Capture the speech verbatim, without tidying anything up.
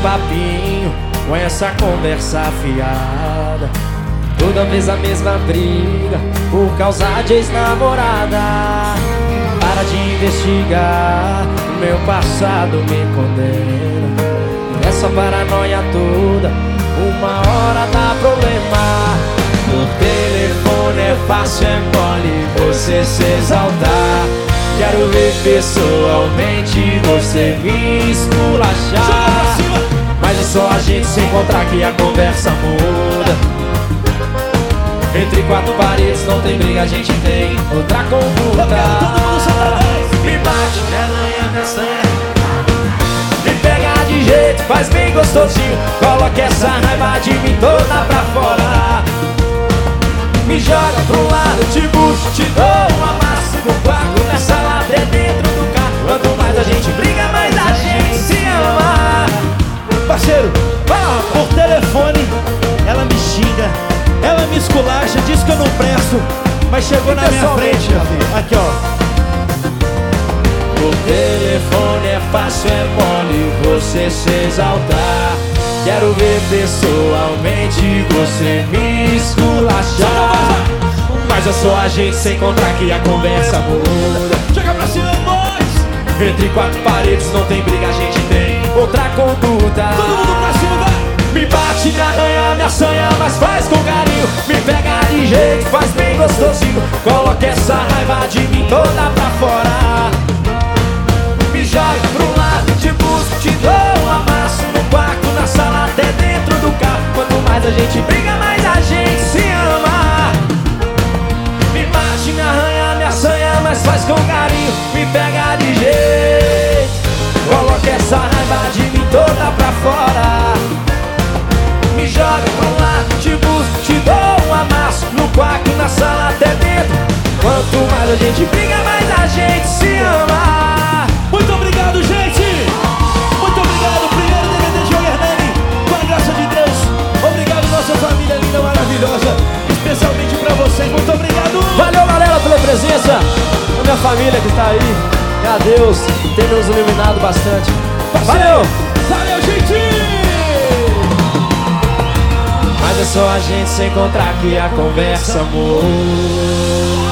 papinho, com essa conversa fiada. Toda vez a mesma briga, por causa de ex-namorada. Para de investigar, o meu passado me condena. E essa paranoia toda, uma hora dá problema. Por telefone é fácil, é mole você se exaltar. Quero ver pessoalmente você me esculachar. Mas é só a gente se encontrar que a conversa muda. Entre quatro paredes não tem briga, a gente tem outra conduta. Me bate, me arranha, me assanha, me pega de jeito, faz bem gostosinho. Coloca essa raiva de mim toda pra fora. Me joga pro lado, te busco, te dou um amasso no quarto, nessa lata é dentro do carro. Quanto mais a gente briga, mais a gente se ama. Parceiro, por telefone ela me xinga, ela me esculacha, diz que eu não presto, mas chegou na minha frente, meu filho. Aqui, ó. Por telefone é fácil, é mole você se exaltar. Quero ver pessoalmente você me esculachar. Mas é só a gente se encontrar que a conversa muda. Chega pra cima, nós! Entre quatro paredes não tem briga, a gente tem outra conduta. Todo mundo pra cima, vai! Me bate, me arranha, me assanha, mas faz com carinho. Me pega de jeito, faz bem gostosinho. Coloca essa raiva de mim toda pra fora. Me joga pro lado, te busco, te dou um amasso no quarto, na sala, até dentro do carro. Quanto mais a gente briga, mais a gente se ama. Me bate, me arranha, me assanha, mas faz com carinho. Me pega de jeito, coloca essa raiva de mim toda pra fora. Me joga pro lado, te busco, te dou um amasso no quarto, na sala, até dentro. Quanto mais a gente briga, mais a gente se ama. Muito obrigado, gente! Muito obrigado, primeiro D V D João Hernani, com a graça de Deus. Obrigado, nossa família linda, maravilhosa. Especialmente pra vocês, muito obrigado! Valeu, galera, pela presença. A minha família que tá aí. E a Deus tem nos iluminado bastante. Valeu! Valeu, gente! Mas é só a gente se encontrar que a conversa muda.